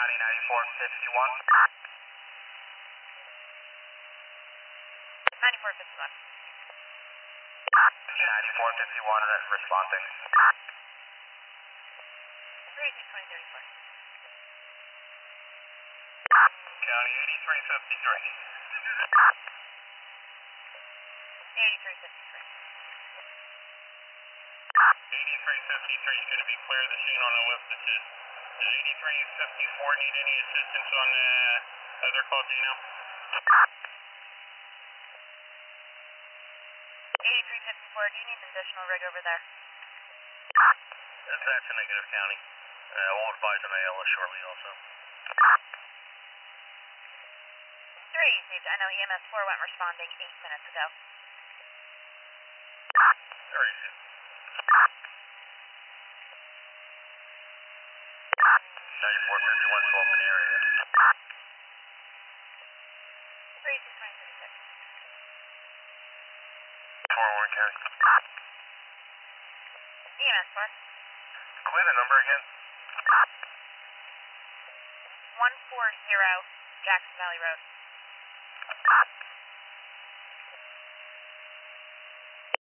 County 9451. 9451. 9451 responding. 32034. County 8353. 8353. 8353 is going to be clear of the scene on the lift assist. Does 8354 need any assistance on the other call, Gino? 8354, do you need an additional rig over there? That's a negative, County. We'll advise on ALS shortly also. 3 received. I know EMS 4 went responding 8 minutes ago. 3 received. 9451 still up in the area. 32036. 4-1 County. EMS 4. Clear the number again. 140 Jackson Valley Road.